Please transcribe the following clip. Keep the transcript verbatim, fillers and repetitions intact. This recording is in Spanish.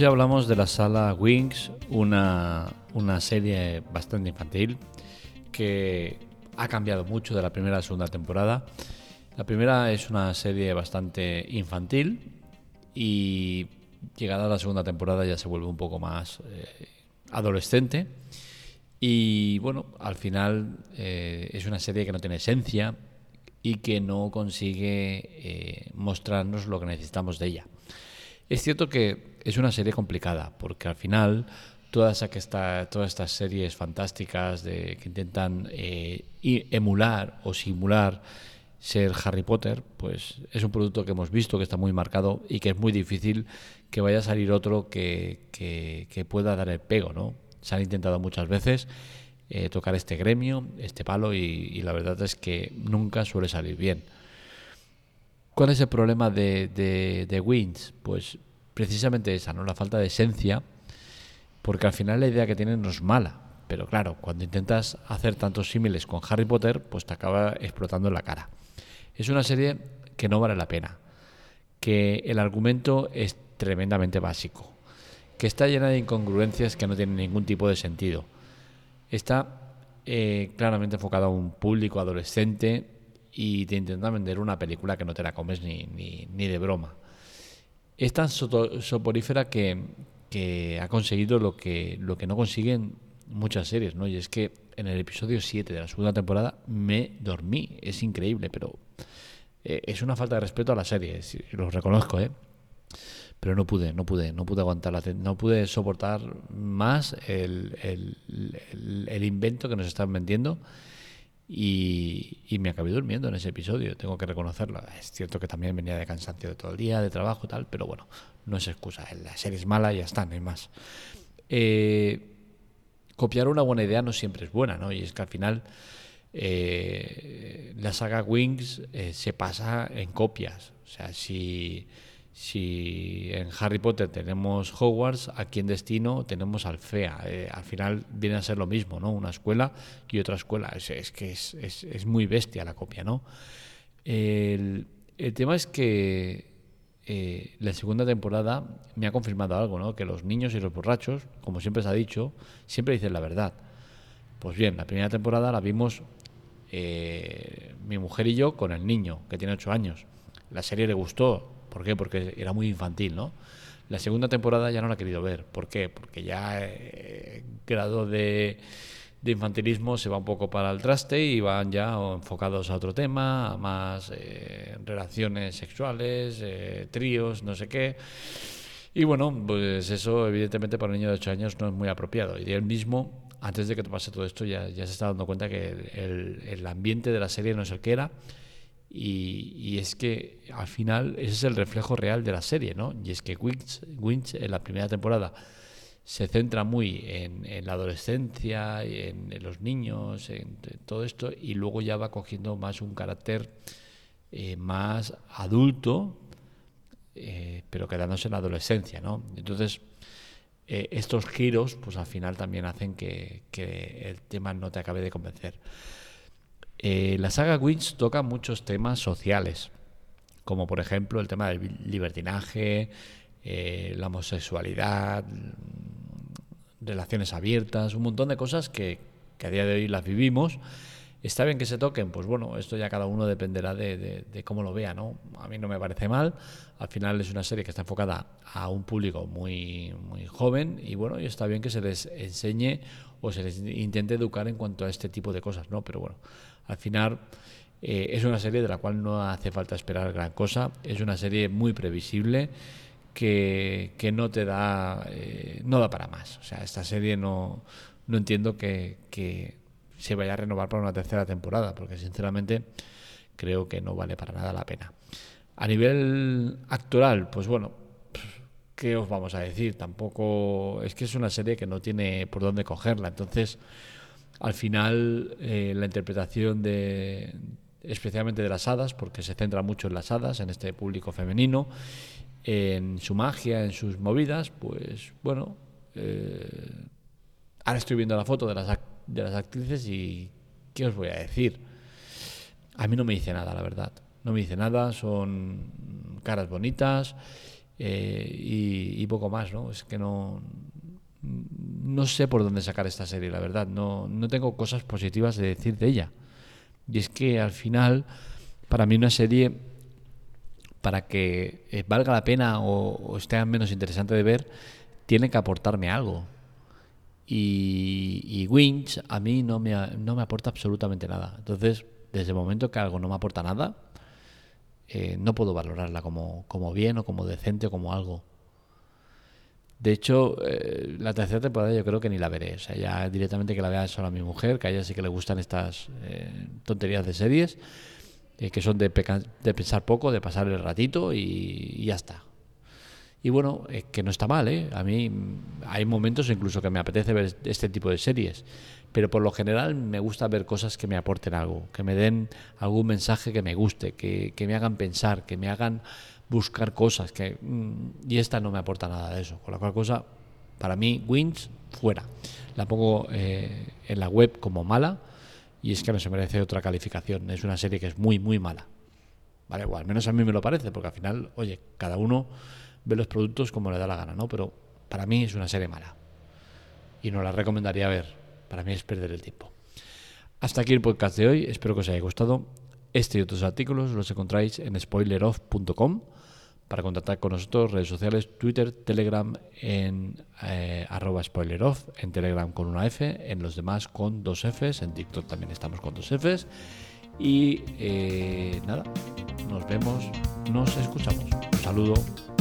Hoy hablamos de la sala Wings, una, una serie bastante infantil que ha cambiado mucho de la primera a la segunda temporada. La primera es una serie bastante infantil y llegada a la segunda temporada ya se vuelve un poco más eh, adolescente. Y bueno, al final eh, es una serie que no tiene esencia y que no consigue eh, mostrarnos lo que necesitamos de ella. Es cierto que es una serie complicada, porque al final todas, esta, todas estas series fantásticas de, que intentan eh, emular o simular ser Harry Potter, pues es un producto que hemos visto que está muy marcado y que es muy difícil que vaya a salir otro que, que, que pueda dar el pego, ¿no? Se han intentado muchas veces eh, tocar este gremio, este palo, y, y la verdad es que nunca suele salir bien. ¿Cuál es el problema de, de, de Wings? Pues precisamente esa, ¿no? La falta de esencia, porque al final la idea que tienen no es mala, pero claro, cuando intentas hacer tantos símiles con Harry Potter, pues te acaba explotando en la cara. Es una serie que no vale la pena, que el argumento es tremendamente básico, que está llena de incongruencias que no tienen ningún tipo de sentido. Está eh, claramente enfocada a un público adolescente y te intentan vender una película que no te la comes ni, ni, ni de broma. Es tan soporífera que, que ha conseguido lo que, lo que no consiguen muchas series, ¿no? Y es que en el episodio siete de la segunda temporada me dormí. Es increíble, pero eh, es una falta de respeto a la serie, lo reconozco, ¿eh? Pero no pude, no pude, no pude aguantar, no pude soportar más el, el, el, el invento que nos están vendiendo. Y, y me acabé durmiendo en ese episodio, tengo que reconocerlo. Es cierto que también venía de cansancio de todo el día, de trabajo y tal, pero bueno, no es excusa. La serie es mala y ya está, no hay más. Eh, copiar una buena idea no siempre es buena, ¿no? Y es que al final eh, la saga Wings eh, se pasa en copias. O sea, si... Si en Harry Potter tenemos Hogwarts, aquí en Destino tenemos Alfea. Eh, al final viene a ser lo mismo, ¿no? Una escuela y otra escuela. Es, es que es, es, es muy bestia la copia, ¿no? El, el tema es que eh, la segunda temporada me ha confirmado algo, ¿no? Que los niños y los borrachos, como siempre se ha dicho, siempre dicen la verdad. Pues bien, la primera temporada la vimos eh, mi mujer y yo con el niño, que tiene ocho años. La serie le gustó. ¿Por qué? Porque era muy infantil, ¿no? La segunda temporada ya no la he querido ver. ¿Por qué? Porque ya el eh, grado de, de infantilismo se va un poco para el traste y van ya enfocados a otro tema, a más eh, relaciones sexuales, eh, tríos, no sé qué. Y bueno, pues eso evidentemente para un niño de ocho años no es muy apropiado. Y él mismo, antes de que te pase todo esto, ya, ya se está dando cuenta que el, el ambiente de la serie no es el que era. Y, y es que al final ese es el reflejo real de la serie, ¿no? Y es que Wings, Wings en la primera temporada se centra muy en, en la adolescencia, en, en los niños, en, en todo esto, y luego ya va cogiendo más un carácter eh, más adulto, eh, pero quedándose en la adolescencia, ¿no? Entonces eh, estos giros pues al final también hacen que, que el tema no te acabe de convencer. Eh, la saga Wings toca muchos temas sociales, como por ejemplo el tema del libertinaje, eh, la homosexualidad, relaciones abiertas, un montón de cosas que, que a día de hoy las vivimos. ¿Está bien que se toquen? Pues bueno, esto ya cada uno dependerá de, de, de cómo lo vea, ¿no? A mí no me parece mal. Al final es una serie que está enfocada a un público muy, muy joven y bueno, y está bien que se les enseñe o se les intente educar en cuanto a este tipo de cosas, ¿no? Pero bueno, al final eh, es una serie de la cual no hace falta esperar gran cosa. Es una serie muy previsible que, que no te da, eh, no da para más. O sea, esta serie no, no entiendo que... que se vaya a renovar para una tercera temporada, porque sinceramente creo que no vale para nada la pena. A nivel actoral, pues bueno, ¿qué os vamos a decir? Tampoco es que es una serie que no tiene por dónde cogerla, entonces al final eh, la interpretación de especialmente de las hadas, porque se centra mucho en las hadas, en este público femenino, en su magia, en sus movidas, pues bueno, eh, ahora estoy viendo la foto de las actrices de las actrices y ¿qué os voy a decir? A mí no me dice nada, la verdad. No me dice nada, son caras bonitas eh, y, y poco más, ¿no? Es que no, no sé por dónde sacar esta serie, la verdad. No, no tengo cosas positivas de decir de ella. Y es que al final, para mí una serie, para que eh, valga la pena o, o esté al menos interesante de ver, tiene que aportarme algo. Y, y Wings a mí no me, no me aporta absolutamente nada. Entonces, desde el momento que algo no me aporta nada, eh, no puedo valorarla como, como bien o como decente o como algo. De hecho, eh, la tercera temporada yo creo que ni la veré. O sea, ya directamente que la vea solo a mi mujer, que a ella sí que le gustan estas eh, tonterías de series, eh, que son de, peca- de pensar poco, de pasar el ratito y, y ya está. Y bueno, eh, que no está mal, ¿eh? A mí mm, hay momentos incluso que me apetece ver este tipo de series, pero por lo general me gusta ver cosas que me aporten algo, que me den algún mensaje que me guste, que, que me hagan pensar, que me hagan buscar cosas, que mm, y esta no me aporta nada de eso, con la cual cosa, para mí, Wings, fuera. La pongo eh, en la web como mala y es que no se merece otra calificación. Es una serie que es muy, muy mala. ¿Vale? O al menos a mí me lo parece, porque al final, oye, cada uno ve los productos como le da la gana, ¿no? Pero para mí es una serie mala y no la recomendaría ver. Para mí es perder el tiempo. Hasta aquí el podcast de hoy. Espero que os haya gustado. Este y otros artículos los encontráis en spoiler off punto com. Para contactar con nosotros, redes sociales, Twitter, Telegram en eh, arroba spoileroff, en Telegram con una F, en los demás con dos Fs, en TikTok también estamos con dos Fs. Y eh, nada, nos vemos, nos escuchamos. Un saludo.